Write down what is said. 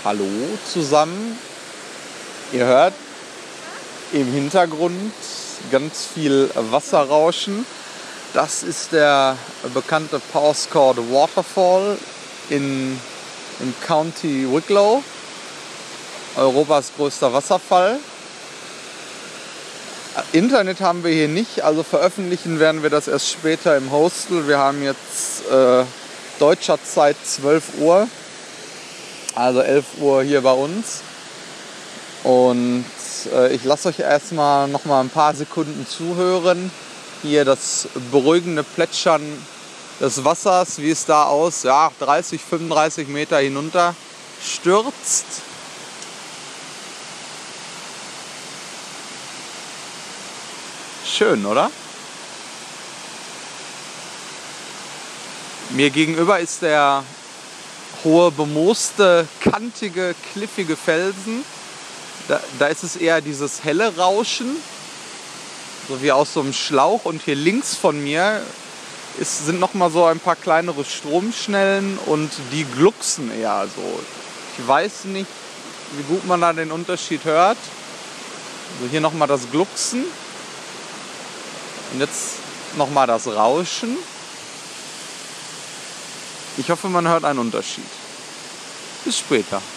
Hallo zusammen. Ihr hört im Hintergrund ganz viel Wasserrauschen. Das ist der bekannte Powerscourt Waterfall im County Wicklow, Europas größter Wasserfall. Internet haben wir hier nicht, also veröffentlichen werden wir das erst später im Hostel. Wir haben jetzt deutscher Zeit 12 Uhr, also 11 Uhr hier bei uns. Und ich lasse euch erstmal noch mal ein paar Sekunden zuhören. Hier das beruhigende Plätschern des Wassers, wie es da aus 30, 35 Meter hinunter stürzt. Schön, oder? Mir gegenüber ist der hohe, bemooste, kantige, kliffige Felsen. Da ist es eher dieses helle Rauschen, so wie aus so einem Schlauch. Und hier links von mir sind noch mal so ein paar kleinere Stromschnellen und die glucksen eher so. Ich weiß nicht, wie gut man da den Unterschied hört. Also hier noch mal das Glucksen. Und jetzt nochmal das Rauschen. Ich hoffe, man hört einen Unterschied. Bis später.